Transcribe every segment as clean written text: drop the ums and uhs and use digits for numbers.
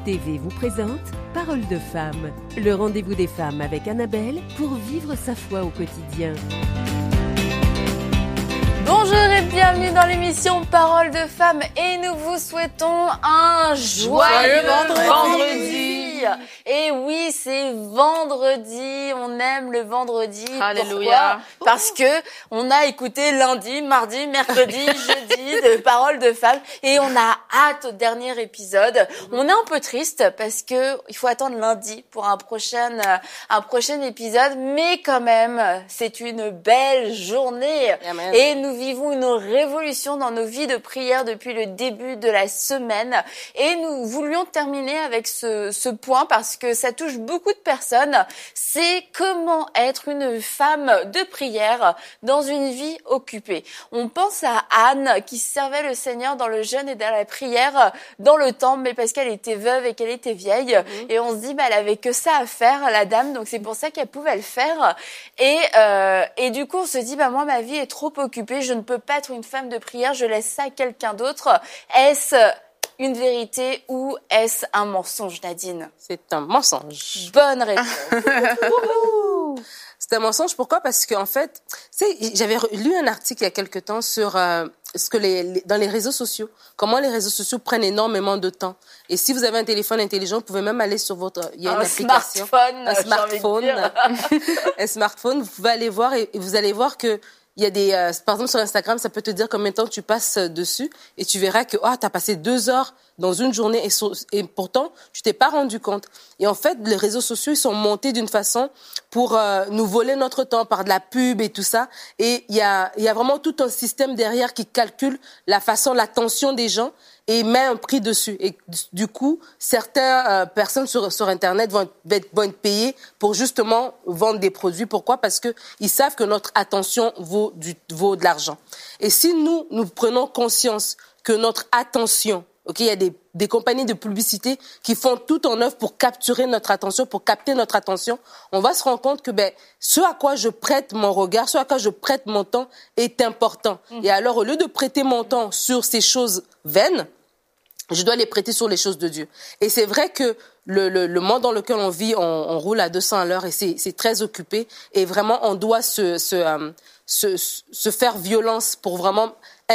TV vous présente Parole de femme, le rendez-vous des femmes avec Annabelle pour vivre sa foi au quotidien. Bonjour et bienvenue dans l'émission Parole de femme et nous vous souhaitons un joyeux vendredi. Et oui, c'est vendredi, on aime le vendredi. Alléluia. Pourquoi ? Parce que on a écouté lundi, mardi, mercredi, jeudi de Parole de femme et on a hâte au dernier épisode. On est un peu triste parce que il faut attendre lundi pour un prochain épisode, mais quand même, c'est une belle journée. Amen. Et nous vivons une révolution dans nos vies de prière depuis le début de la semaine. Et nous voulions terminer avec ce point parce que ça touche beaucoup de personnes. C'est comment être une femme de prière dans une vie occupée. On pense à Anne qui servait le Seigneur dans le jeûne et dans la prière dans le temple, mais parce qu'elle était veuve et qu'elle était vieille. Et on se dit, elle avait que ça à faire, la dame. Donc c'est pour ça qu'elle pouvait le faire. Et du coup, on se dit, moi, ma vie est trop occupée. Je ne peux pas être une femme de prière. Je laisse ça à quelqu'un d'autre. Est-ce une vérité ou est-ce un mensonge, Nadine? C'est un mensonge. Bonne réponse. C'est un mensonge. Pourquoi? Parce qu'en fait, j'avais lu un article il y a quelque temps sur ce que dans les réseaux sociaux, comment les réseaux sociaux prennent énormément de temps. Et si vous avez un téléphone intelligent, vous pouvez même aller sur il y a une application, un smartphone. Vous pouvez aller voir et vous allez voir que il y a des, par exemple sur Instagram, ça peut te dire combien de temps tu passes dessus et tu verras que t'as passé 2 heures dans une journée et pourtant tu t'es pas rendu compte. Et en fait, les réseaux sociaux ils sont montés d'une façon pour nous voler notre temps par de la pub et tout ça. Et il y a vraiment tout un système derrière qui calcule l'attention des gens et met un prix dessus. Et du coup, certaines personnes sur Internet vont être payées pour justement vendre des produits. Pourquoi? Parce que ils savent que notre attention vaut de l'argent. Et si nous prenons conscience que notre attention, il y a des compagnies de publicité qui font tout en œuvre pour capturer notre attention, pour capter notre attention, on va se rendre compte que ce à quoi je prête mon regard, ce à quoi je prête mon temps est important. Et alors, au lieu de prêter mon temps sur ces choses vaines, je dois les prêter sur les choses de Dieu. Et c'est vrai que le monde dans lequel on vit, on roule à 200 à l'heure et c'est très occupé. Et vraiment, on doit se faire violence pour vraiment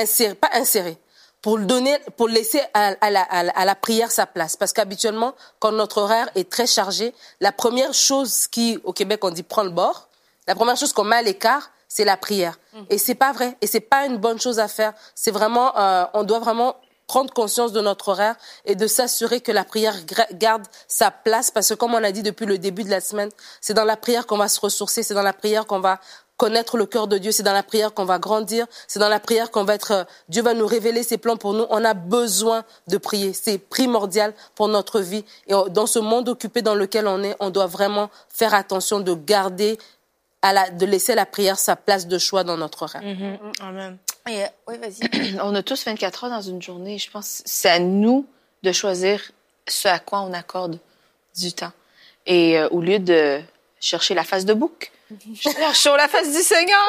pour laisser à la prière sa place. Parce qu'habituellement, quand notre horaire est très chargé, la première chose au Québec, on dit prends le bord, la première chose qu'on met à l'écart, c'est la prière. Et c'est pas vrai. Et c'est pas une bonne chose à faire. C'est vraiment, on doit vraiment prendre conscience de notre horaire et de s'assurer que la prière garde sa place parce que comme on a dit depuis le début de la semaine, c'est dans la prière qu'on va se ressourcer, c'est dans la prière qu'on va connaître le cœur de Dieu, c'est dans la prière qu'on va grandir, c'est dans la prière qu'on va Dieu va nous révéler ses plans pour nous. On a besoin de prier, c'est primordial pour notre vie et dans ce monde occupé dans lequel on est, on doit vraiment faire attention de garder de laisser la prière sa place de choix dans notre horaire. Amen. Oui, vas-y. On a tous 24 heures dans une journée. Je pense que c'est à nous de choisir ce à quoi on accorde du temps. Et au lieu de chercher la face de bouc, cherchons la face du Seigneur.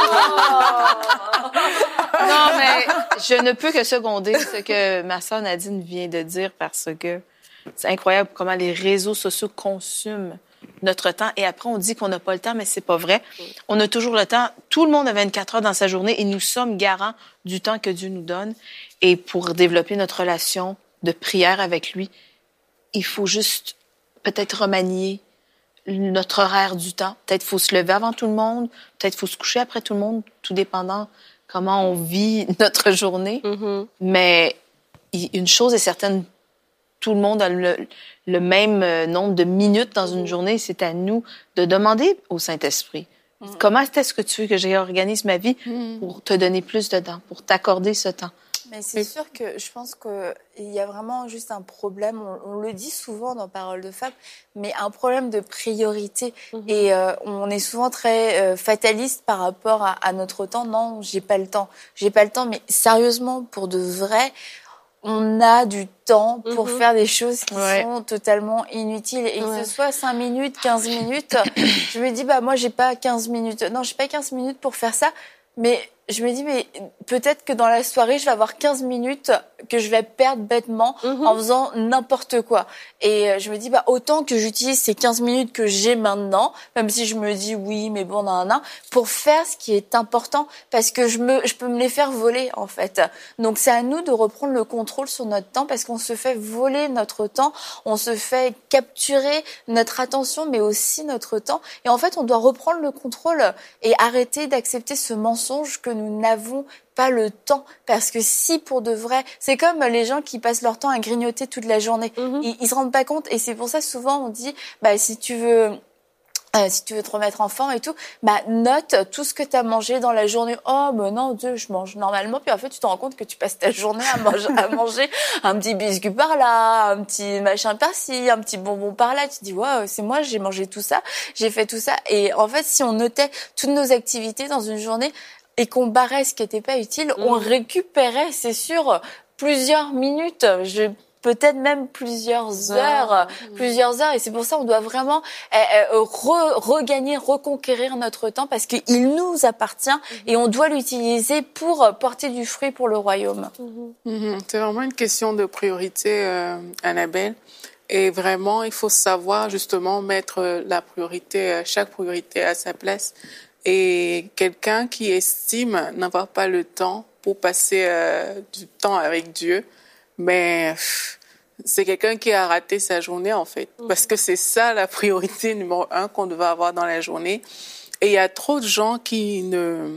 Non, mais je ne peux que seconder ce que ma sœur Nadine vient de dire parce que c'est incroyable comment les réseaux sociaux consument notre temps. Et après, on dit qu'on n'a pas le temps, mais c'est pas vrai. On a toujours le temps. Tout le monde a 24 heures dans sa journée et nous sommes garants du temps que Dieu nous donne. Et pour développer notre relation de prière avec lui, il faut juste peut-être remanier notre horaire du temps. Peut-être faut se lever avant tout le monde. Peut-être faut se coucher après tout le monde, tout dépendant comment on vit notre journée. Mais une chose est certaine, tout le monde a le même nombre de minutes dans une journée. C'est à nous de demander au Saint-Esprit, comment est-ce que tu veux que j'organise ma vie pour te donner plus de temps, pour t'accorder ce temps? Mais c'est sûr que je pense qu'il y a vraiment juste un problème, on le dit souvent dans Parole de femme, mais un problème de priorité. Et on est souvent très fataliste par rapport à notre temps. Non, j'ai pas le temps, mais sérieusement, pour de vrai, on a du temps pour faire des choses qui sont totalement inutiles. Et que ce soit 5 minutes, 15 minutes, je me dis, moi, j'ai pas 15 minutes. Non, j'ai pas 15 minutes pour faire ça. Mais je me dis, mais peut-être que dans la soirée, je vais avoir 15 minutes que je vais perdre bêtement en faisant n'importe quoi. Et je me dis, autant que j'utilise ces 15 minutes que j'ai maintenant, même si je me dis, oui, mais bon, pour faire ce qui est important, parce que je peux me les faire voler, en fait. Donc, c'est à nous de reprendre le contrôle sur notre temps, parce qu'on se fait voler notre temps, on se fait capturer notre attention, mais aussi notre temps. Et en fait, on doit reprendre le contrôle et arrêter d'accepter ce mensonge que nous n'avons pas le temps, parce que si pour de vrai, c'est comme les gens qui passent leur temps à grignoter toute la journée, ils se rendent pas compte, et c'est pour ça souvent on dit si tu veux te remettre en forme et tout, note tout ce que tu as mangé dans la journée. Oh, mais non, Dieu, je mange normalement. Puis en fait, tu te rends compte que tu passes ta journée à manger un petit biscuit par là, un petit machin par-ci, un petit bonbon par là. Tu te dis, waouh, c'est moi, j'ai mangé tout ça, j'ai fait tout ça. Et en fait, si on notait toutes nos activités dans une journée et qu'on barrait ce qui n'était pas utile, on récupérait, c'est sûr, plusieurs minutes. Peut-être même plusieurs heures. Et c'est pour ça qu'on doit vraiment regagner, reconquérir notre temps, parce qu'il nous appartient et on doit l'utiliser pour porter du fruit pour le royaume. C'est vraiment une question de priorité, Annabelle. Et vraiment, il faut savoir justement mettre la priorité, chaque priorité à sa place. Et quelqu'un qui estime n'avoir pas le temps pour passer du temps avec Dieu, mais c'est quelqu'un qui a raté sa journée, en fait. Parce que c'est ça la priorité numéro 1 qu'on devait avoir dans la journée. Et il y a trop de gens qui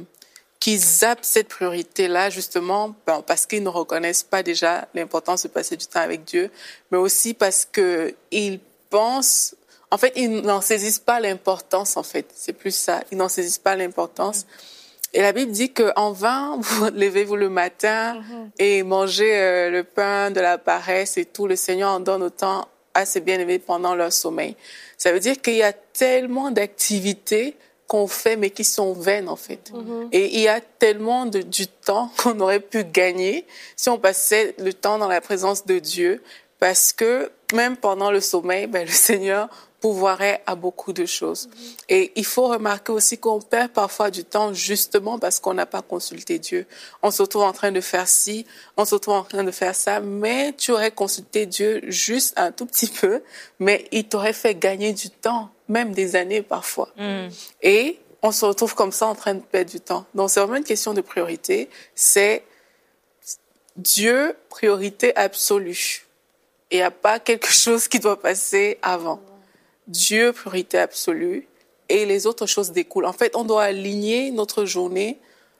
zappent cette priorité-là, justement, parce qu'ils ne reconnaissent pas déjà l'importance de passer du temps avec Dieu, mais aussi parce que ils pensent, en fait, ils n'en saisissent pas l'importance, en fait. C'est plus ça. Ils n'en saisissent pas l'importance. Et la Bible dit que en vain, vous levez-vous le matin et mangez le pain de la paresse et tout. Le Seigneur en donne autant à ses bien-aimés pendant leur sommeil. Ça veut dire qu'il y a tellement d'activités qu'on fait, mais qui sont vaines, en fait. Et il y a tellement du temps qu'on aurait pu gagner si on passait le temps dans la présence de Dieu, parce que même pendant le sommeil, le Seigneur pourvoirait à beaucoup de choses. Et il faut remarquer aussi qu'on perd parfois du temps justement parce qu'on n'a pas consulté Dieu. On se retrouve en train de faire ci, on se retrouve en train de faire ça, mais tu aurais consulté Dieu juste un tout petit peu, mais il t'aurait fait gagner du temps, même des années parfois. Et on se retrouve comme ça en train de perdre du temps. Donc c'est vraiment une question de priorité. C'est Dieu, priorité absolue. Il n'y a pas quelque chose qui doit passer avant. Dieu, priorité absolue, et les autres choses découlent. En fait, on doit aligner notre journée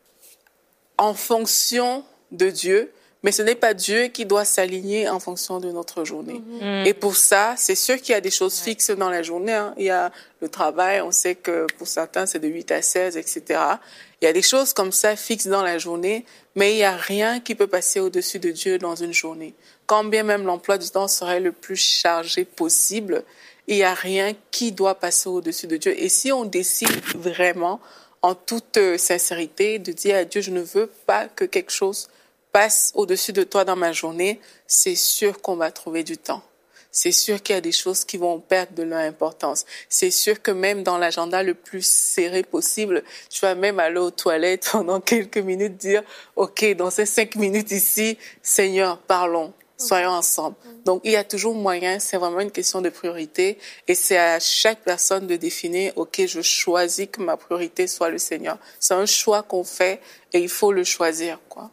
en fonction de Dieu, mais ce n'est pas Dieu qui doit s'aligner en fonction de notre journée. Et pour ça, c'est sûr qu'il y a des choses fixes dans la journée. Il y a le travail, on sait que pour certains, c'est de 8 à 16, etc. Il y a des choses comme ça fixes dans la journée, mais il n'y a rien qui peut passer au-dessus de Dieu dans une journée. Quand bien même l'emploi du temps serait le plus chargé possible, il n'y a rien qui doit passer au-dessus de Dieu. Et si on décide vraiment, en toute sincérité, de dire à Dieu, je ne veux pas que quelque chose passe au-dessus de toi dans ma journée, c'est sûr qu'on va trouver du temps. C'est sûr qu'il y a des choses qui vont perdre de leur importance. C'est sûr que même dans l'agenda le plus serré possible, tu vas même aller aux toilettes pendant quelques minutes, dire, OK, dans ces 5 minutes ici, Seigneur, parlons. Soyons ensemble. Donc, il y a toujours moyen, c'est vraiment une question de priorité, et c'est à chaque personne de définir, OK, je choisis que ma priorité soit le Seigneur. C'est un choix qu'on fait et il faut le choisir, quoi.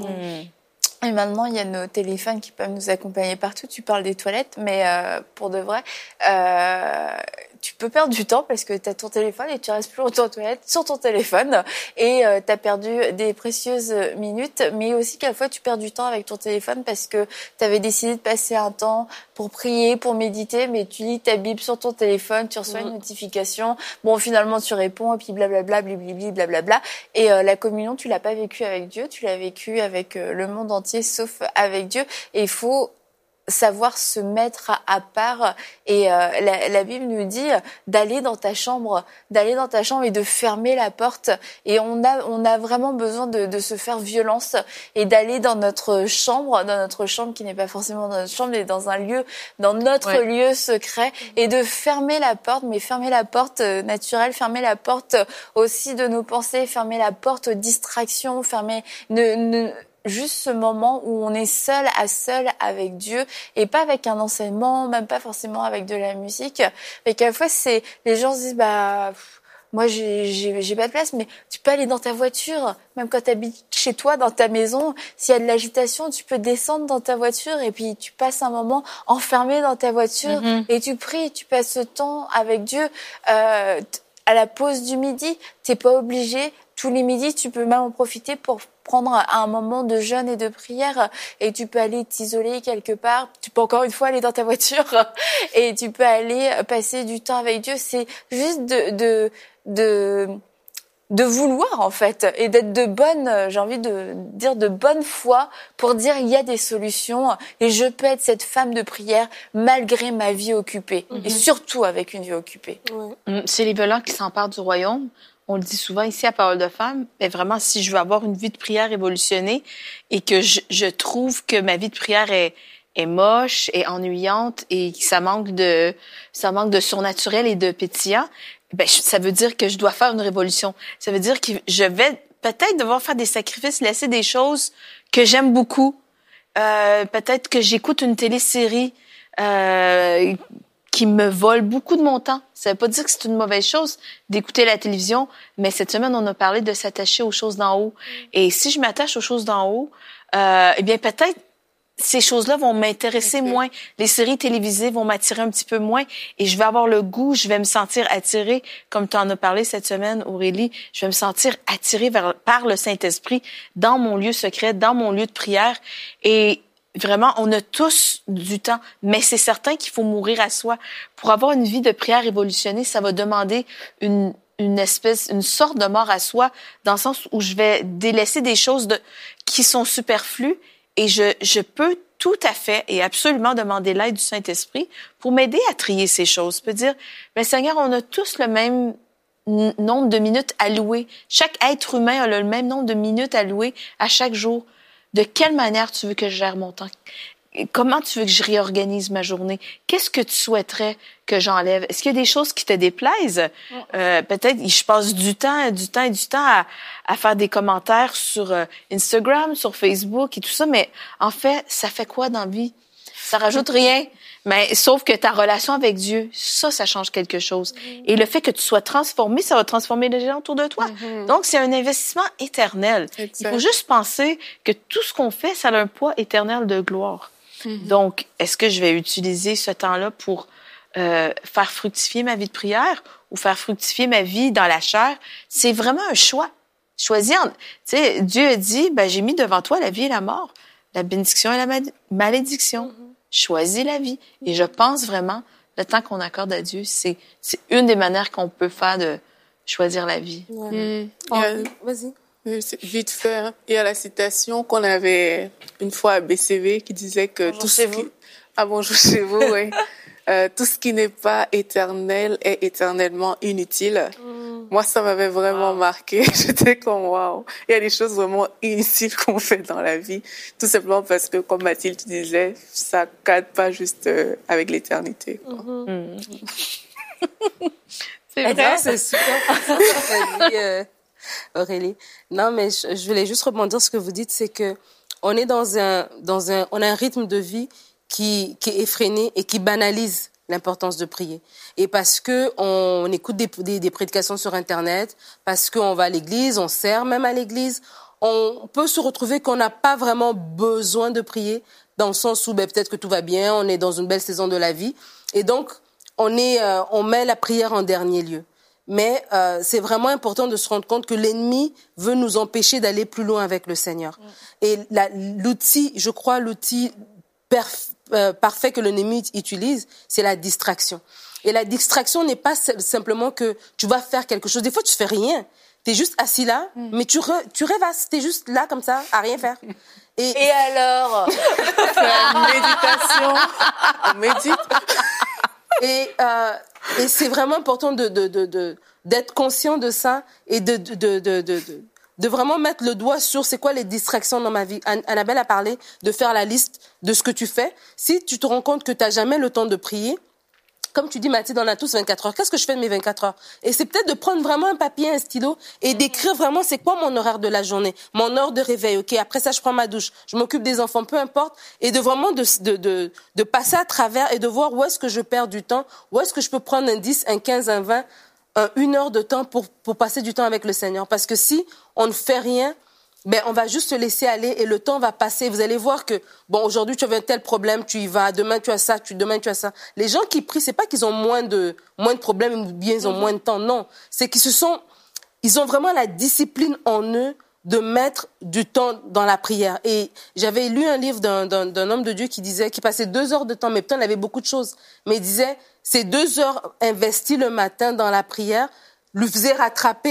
Et maintenant, il y a nos téléphones qui peuvent nous accompagner partout. Tu parles des toilettes, mais pour de vrai, tu peux perdre du temps parce que tu as ton téléphone et tu restes plus longtemps aux toilettes sur ton téléphone et tu as perdu des précieuses minutes, mais aussi quelquefois tu perds du temps avec ton téléphone parce que tu avais décidé de passer un temps pour prier, pour méditer, mais tu lis ta Bible sur ton téléphone, tu reçois une notification, bon finalement tu réponds et puis blablabla, blibli, blablabla, et la communion tu l'as pas vécue avec Dieu, tu l'as vécue avec le monde entier sauf avec Dieu, et il faut savoir se mettre à part. Et la Bible nous dit d'aller dans ta chambre et de fermer la porte. Et on a vraiment besoin de se faire violence et d'aller dans notre chambre qui n'est pas forcément dans notre chambre, mais dans notre lieu secret, et de fermer la porte, mais fermer la porte naturelle, fermer la porte aussi de nos pensées, fermer la porte aux distractions, juste ce moment où on est seul à seul avec Dieu, et pas avec un enseignement, même pas forcément avec de la musique. Mais quelquefois, les gens se disent, moi, j'ai pas de place, mais tu peux aller dans ta voiture, même quand tu habites chez toi, dans ta maison. S'il y a de l'agitation, tu peux descendre dans ta voiture et puis tu passes un moment enfermé dans ta voiture et tu pries, tu passes ce temps avec Dieu. À la pause du midi, t'es pas obligé. Tous les midis, tu peux même en profiter pour prendre un moment de jeûne et de prière, et tu peux aller t'isoler quelque part. Tu peux encore une fois aller dans ta voiture et tu peux aller passer du temps avec Dieu. C'est juste de vouloir, en fait, et d'être j'ai envie de dire de bonne foi pour dire il y a des solutions et je peux être cette femme de prière malgré ma vie occupée et surtout avec une vie occupée. C'est les violents qui s'emparent du royaume. On le dit souvent ici à Parole de Femme, mais vraiment, si je veux avoir une vie de prière révolutionnée et que je trouve que ma vie de prière est moche et ennuyante et que ça manque de surnaturel et de pétillant, ça veut dire que je dois faire une révolution. Ça veut dire que je vais peut-être devoir faire des sacrifices, laisser des choses que j'aime beaucoup. Peut-être que j'écoute une télésérie qui me vole beaucoup de mon temps. Ça veut pas dire que c'est une mauvaise chose d'écouter la télévision, mais cette semaine, on a parlé de s'attacher aux choses d'en haut. Et si je m'attache aux choses d'en haut, peut-être ces choses-là vont m'intéresser moins. Les séries télévisées vont m'attirer un petit peu moins et je vais avoir le goût, je vais me sentir attirée, comme tu en as parlé cette semaine, Aurélie, je vais me sentir attirée par le Saint-Esprit dans mon lieu secret, dans mon lieu de prière. Et vraiment, on a tous du temps, mais c'est certain qu'il faut mourir à soi. Pour avoir une vie de prière révolutionnée, ça va demander une sorte de mort à soi, dans le sens où je vais délaisser des choses qui sont superflues, et je peux tout à fait et absolument demander l'aide du Saint-Esprit pour m'aider à trier ces choses. Je peux dire, Seigneur, on a tous le même nombre de minutes allouées. Chaque être humain a le même nombre de minutes allouées à chaque jour. De quelle manière tu veux que je gère mon temps? Comment tu veux que je réorganise ma journée? Qu'est-ce que tu souhaiterais que j'enlève? Est-ce qu'il y a des choses qui te déplaisent? Peut-être je passe du temps à faire des commentaires sur Instagram, sur Facebook et tout ça, mais en fait, ça fait quoi dans la vie? Ça rajoute rien. Mais sauf que ta relation avec Dieu, ça change quelque chose. Et le fait que tu sois transformé, ça va transformer les gens autour de toi. Donc, c'est un investissement éternel. Exact. Il faut juste penser que tout ce qu'on fait, ça a un poids éternel de gloire. Donc, est-ce que je vais utiliser ce temps-là pour faire fructifier ma vie de prière ou faire fructifier ma vie dans la chair? C'est vraiment un choix. Choisir. Tu sais, Dieu a dit, j'ai mis devant toi la vie et la mort, la bénédiction et la malédiction. Choisis la vie. Et je pense vraiment, le temps qu'on accorde à Dieu, c'est une des manières qu'on peut faire de choisir la vie. Vas-y. Vite fait, il y a la citation qu'on avait une fois à BCV qui disait que bonjour chez vous, oui. Tout ce qui n'est pas éternel est éternellement inutile. Moi, ça m'avait vraiment marqué. J'étais comme, waouh. Il y a des choses vraiment inutiles qu'on fait dans la vie. Tout simplement parce que, comme Mathilde disait, ça cadre pas juste avec l'éternité. C'est vrai. C'est super. Aurélie. Non, mais je voulais juste rebondir sur ce que vous dites, c'est que on est on a un rythme de vie qui est effréné et qui banalise l'importance de prier. Et parce que on écoute des prédications sur Internet, parce qu'on va à l'église, on sert même à l'église, on peut se retrouver qu'on n'a pas vraiment besoin de prier, dans le sens où peut-être que tout va bien, on est dans une belle saison de la vie, et donc on met la prière en dernier lieu. Mais c'est vraiment important de se rendre compte que l'ennemi veut nous empêcher d'aller plus loin avec le Seigneur. Et l'outil parfait que l'ennemi utilise, c'est la distraction. Et la distraction n'est pas simplement que tu vas faire quelque chose. Des fois, tu fais rien. T'es juste assis là, mais tu rêvasses. T'es juste là comme ça, à rien faire. Et alors méditation, on médite. Et c'est vraiment important d'être conscient de ça et de vraiment mettre le doigt sur c'est quoi les distractions dans ma vie. Annabelle a parlé de faire la liste de ce que tu fais. Si tu te rends compte que tu n'as jamais le temps de prier, comme tu dis, Mathilde, on a tous 24 heures. Qu'est-ce que je fais de mes 24 heures? Et c'est peut-être de prendre vraiment un papier, un stylo et d'écrire vraiment c'est quoi mon horaire de la journée, mon heure de réveil. Ok, après ça, je prends ma douche, je m'occupe des enfants, peu importe. Et de vraiment de passer à travers et de voir où est-ce que je perds du temps, où est-ce que je peux prendre un 10, un 15, un 20, une heure de temps pour passer du temps avec le Seigneur. Parce que si on ne fait rien, ben, on va juste se laisser aller et le temps va passer. Vous allez voir que, bon, aujourd'hui, tu as un tel problème, tu y vas. Demain, tu as ça, demain, tu as ça. Les gens qui prient, c'est pas qu'ils ont moins de problèmes ou bien ils ont moins de temps. Non. C'est ils ont vraiment la discipline en eux de mettre du temps dans la prière. Et j'avais lu un livre d'un homme de Dieu qui passait 2 heures de temps, mais pourtant, il avait beaucoup de choses. Mais il disait, ces 2 heures investies le matin dans la prière, lui faisait rattraper,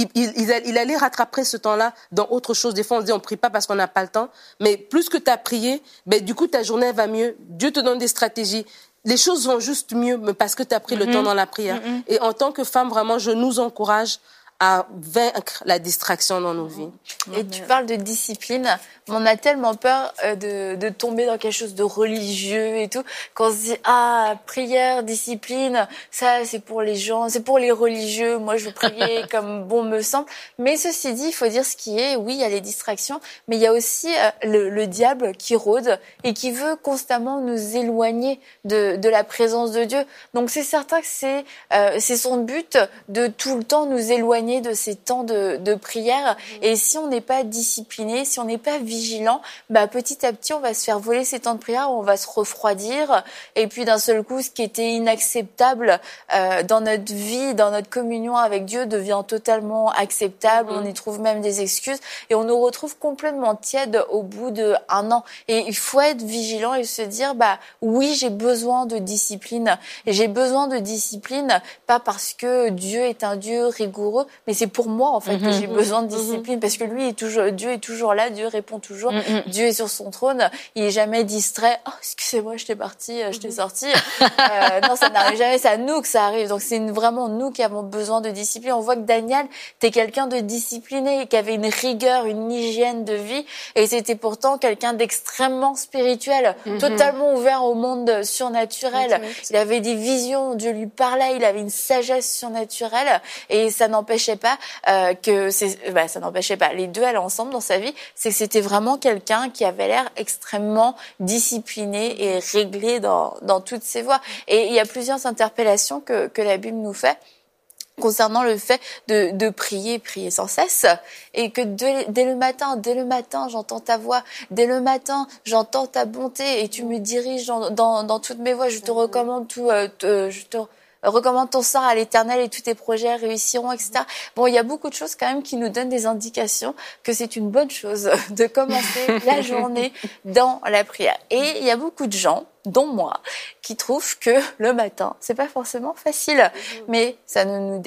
il allait rattraper ce temps-là dans autre chose. Des fois, on se dit, on prie pas parce qu'on n'a pas le temps. Mais plus que tu as prié, ben, du coup, ta journée va mieux. Dieu te donne des stratégies. Les choses vont juste mieux parce que tu as pris le temps dans la prière. Et en tant que femme, vraiment, je nous encourage à vaincre la distraction dans nos vies. Et tu parles de discipline. On a tellement peur de tomber dans quelque chose de religieux et tout, qu'on se dit, prière, discipline, ça c'est pour les gens, c'est pour les religieux, moi je veux prier comme bon me semble. Mais ceci dit, il faut dire ce qui est, oui, il y a les distractions, mais il y a aussi le diable qui rôde et qui veut constamment nous éloigner de la présence de Dieu. Donc c'est certain que c'est son but de tout le temps nous éloigner de ces temps de prière. Et si on n'est pas discipliné, si on n'est pas vigilant, petit à petit, on va se faire voler ces temps de prière, on va se refroidir. Et puis d'un seul coup, ce qui était inacceptable dans notre vie, dans notre communion avec Dieu, devient totalement acceptable. On y trouve même des excuses et on nous retrouve complètement tiède au bout d'1 an. Et il faut être vigilant et se dire, oui, j'ai besoin de discipline. Et j'ai besoin de discipline, pas parce que Dieu est un Dieu rigoureux, mais c'est pour moi, en fait, que j'ai besoin de discipline, parce que Dieu est toujours là, Dieu répond toujours, Dieu est sur son trône, il est jamais distrait. Oh, excusez-moi, je t'ai sorti. Non, ça n'arrive jamais, c'est à nous que ça arrive. Donc c'est vraiment nous qui avons besoin de discipline. On voit que Daniel, t'es quelqu'un de discipliné, qui avait une rigueur, une hygiène de vie, et c'était pourtant quelqu'un d'extrêmement spirituel, totalement ouvert au monde surnaturel. Il avait des visions, Dieu lui parlait, il avait une sagesse surnaturelle, et ça n'empêchait pas ça n'empêchait pas. Les deux allaient ensemble dans sa vie, c'est que c'était vraiment quelqu'un qui avait l'air extrêmement discipliné et réglé dans toutes ses voies. Et il y a plusieurs interpellations que la Bible nous fait concernant le fait de prier sans cesse, et que dès le matin, j'entends ta voix, dès le matin, j'entends ta bonté, et tu me diriges dans toutes mes voies. Je te recommande recommande ton sort à l'Éternel et tous tes projets réussiront, etc. Bon, il y a beaucoup de choses quand même qui nous donnent des indications que c'est une bonne chose de commencer la journée dans la prière. Et il y a beaucoup de gens, dont moi, qui trouvent que le matin, c'est pas forcément facile, mais ça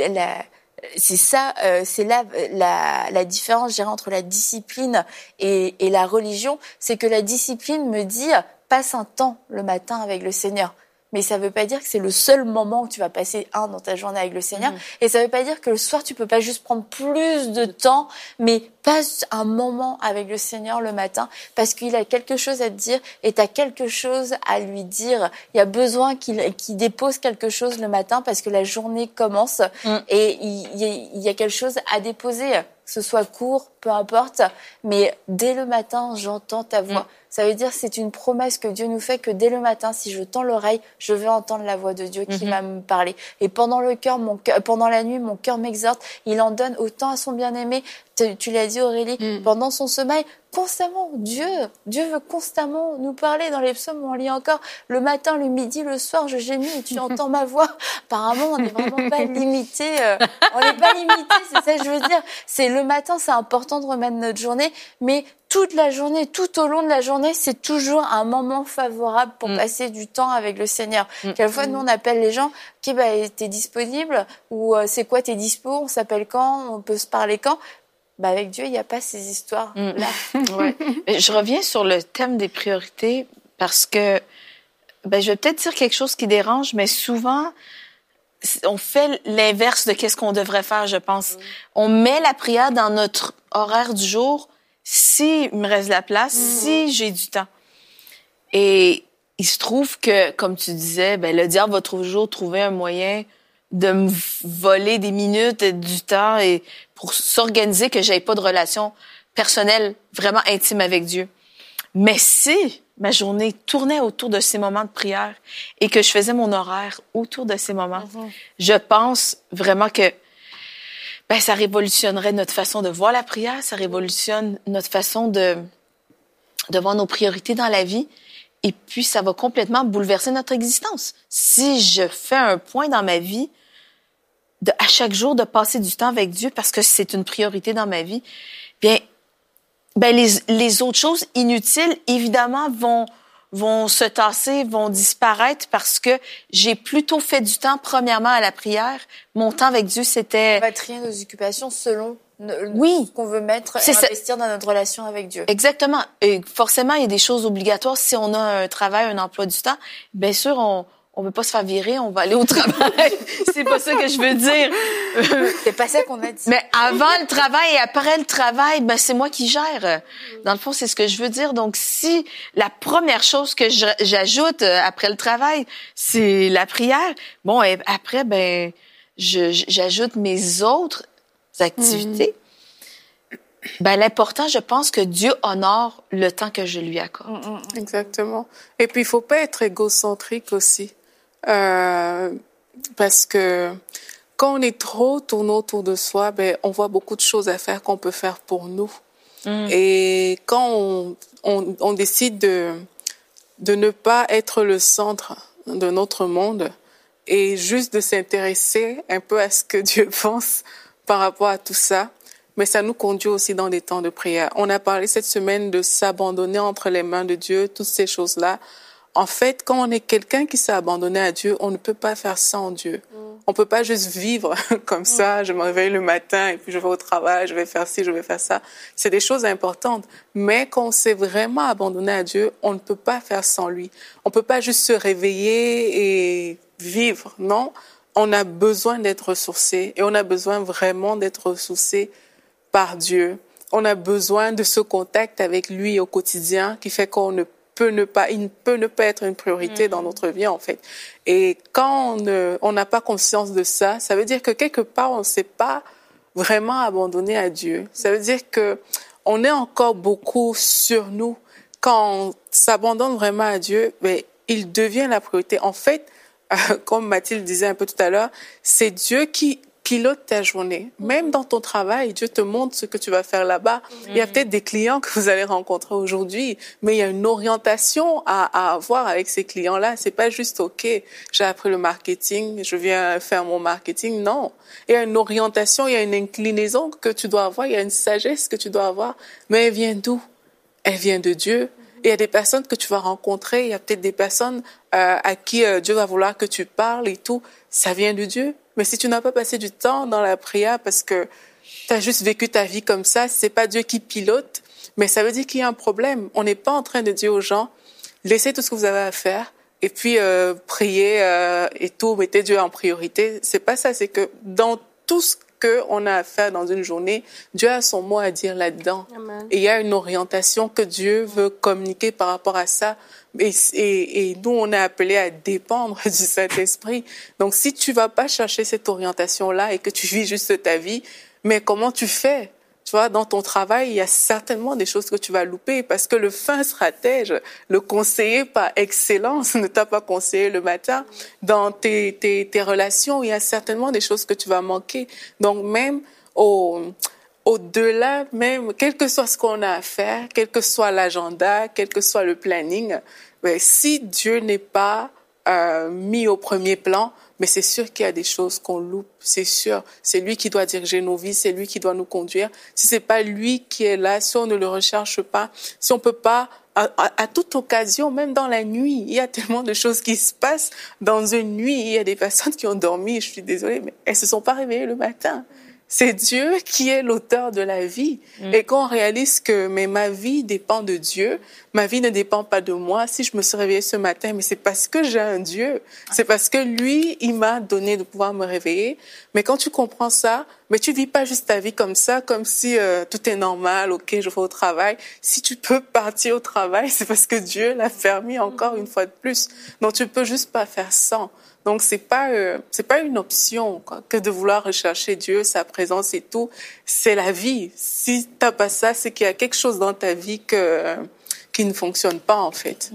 c'est ça, c'est là la différence, je dirais, entre la discipline et la religion, c'est que la discipline me dit passe un temps le matin avec le Seigneur. Mais ça veut pas dire que c'est le seul moment où tu vas passer dans ta journée avec le Seigneur. Et ça veut pas dire que le soir, tu peux pas juste prendre plus de temps, mais passe un moment avec le Seigneur le matin, parce qu'il a quelque chose à te dire et tu as quelque chose à lui dire. Il y a besoin qu'il dépose quelque chose le matin parce que la journée commence et il y a quelque chose à déposer. Que ce soit court, peu importe, mais dès le matin, j'entends ta voix. Ça veut dire que c'est une promesse que Dieu nous fait, que dès le matin, si je tends l'oreille, je vais entendre la voix de Dieu qui va me parler. Et pendant la nuit, mon cœur m'exhorte. Il en donne autant à son bien-aimé. Tu l'as dit, Aurélie, pendant son sommeil, constamment, Dieu veut constamment nous parler. Dans les psaumes, on lit encore le matin, le midi, le soir, je gémis et tu entends ma voix. Apparemment, on n'est vraiment pas limité. On n'est pas limité, c'est ça que je veux dire. C'est le matin, c'est important de remettre notre journée, mais toute la journée, tout au long de la journée, c'est toujours un moment favorable pour passer du temps avec le Seigneur. Quelquefois, nous, on appelle les gens, ok, t'es disponible, ou c'est quoi tes dispo, on s'appelle quand, on peut se parler quand. Avec Dieu, il n'y a pas ces histoires-là. Ouais. Je reviens sur le thème des priorités parce que, je vais peut-être dire quelque chose qui dérange, mais souvent, on fait l'inverse de qu'est-ce qu'on devrait faire, je pense. On met la prière dans notre horaire du jour si il me reste de la place, si j'ai du temps. Et il se trouve que, comme tu disais, le diable va toujours trouver un moyen de me voler des minutes, du temps, et pour s'organiser que j'aie pas de relation personnelle vraiment intime avec Dieu. Mais si ma journée tournait autour de ces moments de prière et que je faisais mon horaire autour de ces moments, je pense vraiment que ça révolutionnerait notre façon de voir la prière, ça révolutionne notre façon de voir nos priorités dans la vie, et puis ça va complètement bouleverser notre existence. Si je fais un point dans ma vie, à chaque jour de passer du temps avec Dieu parce que c'est une priorité dans ma vie, les autres choses inutiles, évidemment, vont se tasser, vont disparaître parce que j'ai plutôt fait du temps, premièrement, à la prière. Mon temps avec Dieu, c'était... On va trier nos occupations selon ce qu'on veut mettre et investir dans notre relation avec Dieu. Exactement. Et forcément, il y a des choses obligatoires. Si on a un travail, un emploi du temps, bien sûr, on veut pas se faire virer, on va aller au travail. C'est pas ça que je veux dire. C'est pas ça qu'on a dit. Mais avant le travail et après le travail, c'est moi qui gère. Dans le fond, c'est ce que je veux dire. Donc, si la première chose que j'ajoute après le travail, c'est la prière, et après, j'ajoute mes autres activités. L'important, je pense que Dieu honore le temps que je lui accorde. Exactement. Et puis, il faut pas être égocentrique aussi. Parce que quand on est trop tourné autour de soi, on voit beaucoup de choses à faire qu'on peut faire pour nous. Et quand on décide de ne pas être le centre de notre monde et juste de s'intéresser un peu à ce que Dieu pense par rapport à tout ça, mais ça nous conduit aussi dans des temps de prière. On a parlé cette semaine de s'abandonner entre les mains de Dieu, toutes ces choses-là. En fait, quand on est quelqu'un qui s'est abandonné à Dieu, on ne peut pas faire sans Dieu. On peut pas juste vivre comme ça, je me réveille le matin et puis je vais au travail, je vais faire ci, je vais faire ça. C'est des choses importantes. Mais quand on s'est vraiment abandonné à Dieu, on ne peut pas faire sans lui. On peut pas juste se réveiller et vivre, non. On a besoin d'être ressourcé et on a besoin vraiment d'être ressourcé par Dieu. On a besoin de ce contact avec lui au quotidien qui fait qu'on ne peut ne pas être une priorité dans notre vie, en fait. Et quand on n'a pas conscience de ça, ça veut dire que quelque part, on ne s'est pas vraiment abandonné à Dieu. Ça veut dire que on est encore beaucoup sur nous. Quand on s'abandonne vraiment à Dieu, il devient la priorité. En fait, comme Mathilde disait un peu tout à l'heure, c'est Dieu qui pilote ta journée. Même dans ton travail, Dieu te montre ce que tu vas faire là-bas. Il y a peut-être des clients que vous allez rencontrer aujourd'hui, mais il y a une orientation à avoir avec ces clients-là. C'est pas juste, OK, j'ai appris le marketing, je viens faire mon marketing. Non. Il y a une orientation, il y a une inclinaison que tu dois avoir, il y a une sagesse que tu dois avoir. Mais elle vient d'où? Elle vient de Dieu. Il y a des personnes que tu vas rencontrer, il y a peut-être des personnes à qui Dieu va vouloir que tu parles et tout. Ça vient de Dieu. Mais si tu n'as pas passé du temps dans la prière parce que tu as juste vécu ta vie comme ça, c'est pas Dieu qui pilote, mais ça veut dire qu'il y a un problème. On n'est pas en train de dire aux gens, laissez tout ce que vous avez à faire et puis priez et tout, mettez Dieu en priorité. C'est pas ça, c'est que dans tout ce qu'on a à faire dans une journée, Dieu a son mot à dire là-dedans. Amen. Et il y a une orientation que Dieu veut communiquer par rapport à ça. Et nous, on est appelés à dépendre du Saint-Esprit. Donc, si tu vas pas chercher cette orientation-là et que tu vis juste ta vie, mais comment tu fais? Tu vois, dans ton travail, il y a certainement des choses que tu vas louper parce que le fin stratège, le conseiller par excellence ne t'a pas conseillé le matin. Dans tes relations, il y a certainement des choses que tu vas manquer. Donc, même au-delà, même, quel que soit ce qu'on a à faire, quel que soit l'agenda, quel que soit le planning, si Dieu n'est pas mis au premier plan, mais c'est sûr qu'il y a des choses qu'on loupe, c'est sûr. C'est lui qui doit diriger nos vies, c'est lui qui doit nous conduire. Si c'est pas lui qui est là, si on ne le recherche pas, si on peut pas, à toute occasion, même dans la nuit, il y a tellement de choses qui se passent dans une nuit. Il y a des personnes qui ont dormi, je suis désolée, mais elles se sont pas réveillées le matin. C'est Dieu qui est l'auteur de la vie. Et quand on réalise que ma vie dépend de Dieu, ma vie ne dépend pas de moi. Si je me suis réveillée ce matin, mais c'est parce que j'ai un Dieu. C'est parce que lui, il m'a donné de pouvoir me réveiller. Mais quand tu comprends ça, mais tu vis pas juste ta vie comme ça, comme si tout est normal, ok, je vais au travail. Si tu peux partir au travail, c'est parce que Dieu l'a permis encore une fois de plus. Donc tu peux juste pas faire sans. Donc c'est pas une option quoi, que de vouloir rechercher Dieu, sa présence et tout. C'est la vie. Si t'as pas ça, c'est qu'il y a quelque chose dans ta vie qui ne fonctionne pas en fait.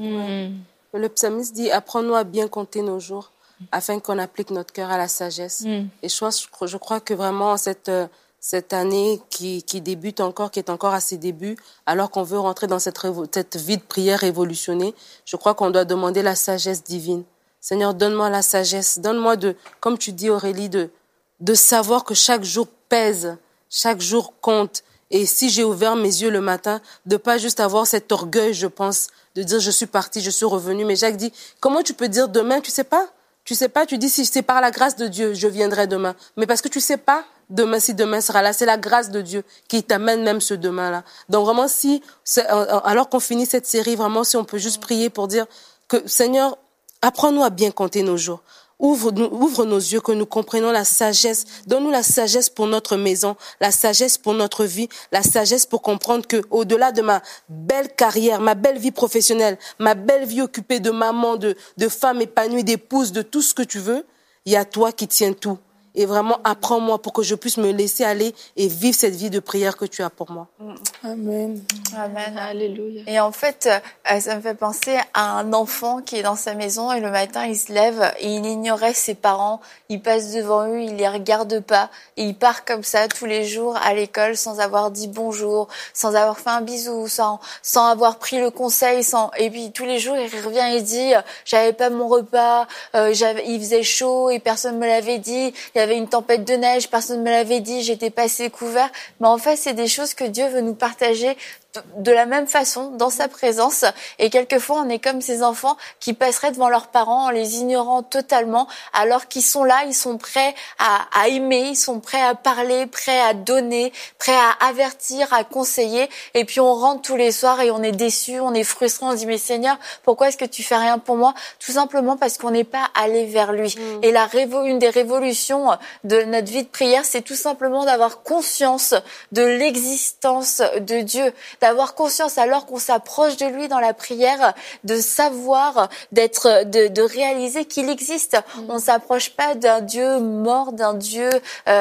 Le psalmiste dit: apprends-nous à bien compter nos jours, afin qu'on applique notre cœur à la sagesse. Et je crois que vraiment cette année qui débute encore, qui est encore à ses débuts, alors qu'on veut rentrer dans cette vie de prière révolutionnée, je crois qu'on doit demander la sagesse divine. Seigneur, donne-moi la sagesse, donne-moi comme tu dis Aurélie, de savoir que chaque jour pèse, chaque jour compte. Et si j'ai ouvert mes yeux le matin, de pas juste avoir cet orgueil, je pense, de dire je suis partie, je suis revenue. Mais Jacques dit, comment tu peux dire demain, tu sais pas, tu dis si c'est par la grâce de Dieu, je viendrai demain. Mais parce que tu sais pas demain si demain sera là, c'est la grâce de Dieu qui t'amène même ce demain-là. Donc vraiment alors qu'on finit cette série, vraiment si on peut juste prier pour dire que Seigneur, apprends-nous à bien compter nos jours. Ouvre nos yeux, que nous comprenions la sagesse. Donne-nous la sagesse pour notre maison, la sagesse pour notre vie, la sagesse pour comprendre que, au-delà de ma belle carrière, ma belle vie professionnelle, ma belle vie occupée de maman, de femme épanouie, d'épouse, de tout ce que tu veux, il y a toi qui tiens tout. Et vraiment, apprends-moi pour que je puisse me laisser aller et vivre cette vie de prière que tu as pour moi. Amen. Amen. Alléluia. Et en fait, ça me fait penser à un enfant qui est dans sa maison et le matin, il se lève et il ignorait ses parents. Il passe devant eux, il les regarde pas et il part comme ça tous les jours à l'école sans avoir dit bonjour, sans avoir fait un bisou, sans avoir pris le conseil, et puis tous les jours, il revient et dit j'avais pas mon repas, il faisait chaud et personne me l'avait dit. Il y avait une tempête de neige, personne ne me l'avait dit, j'étais pas assez couvert. Mais en fait, c'est des choses que Dieu veut nous partager de la même façon, dans sa présence. Et quelquefois, on est comme ces enfants qui passeraient devant leurs parents en les ignorant totalement, alors qu'ils sont là, ils sont prêts à aimer, ils sont prêts à parler, prêts à donner, prêts à avertir, à conseiller. Et puis, on rentre tous les soirs et on est déçus, on est frustrés, on se dit, mais Seigneur, pourquoi est-ce que tu fais rien pour moi? Tout simplement parce qu'on n'est pas allé vers lui. Et une des révolutions de notre vie de prière, c'est tout simplement d'avoir conscience de l'existence de Dieu, d'avoir conscience alors qu'on s'approche de lui dans la prière, de savoir, de réaliser qu'il existe. On s'approche pas d'un Dieu mort, d'un Dieu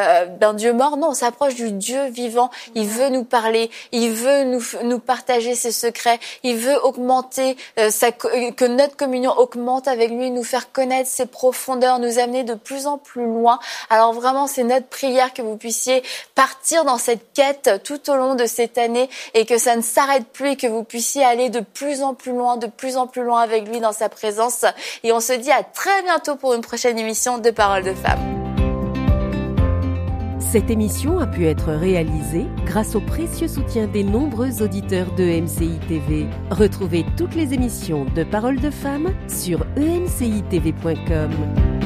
mort. Non, on s'approche du Dieu vivant. Il veut nous parler, il veut nous partager ses secrets, il veut augmenter que notre communion augmente avec lui, nous faire connaître ses profondeurs, nous amener de plus en plus loin. Alors vraiment, c'est notre prière que vous puissiez partir dans cette quête tout au long de cette année et que ça ne s'arrête plus et que vous puissiez aller de plus en plus loin avec lui dans sa présence. Et on se dit à très bientôt pour une prochaine émission de Paroles de Femmes. Cette émission a pu être réalisée grâce au précieux soutien des nombreux auditeurs de MCI TV. Retrouvez toutes les émissions de Paroles de Femmes sur emcitv.com.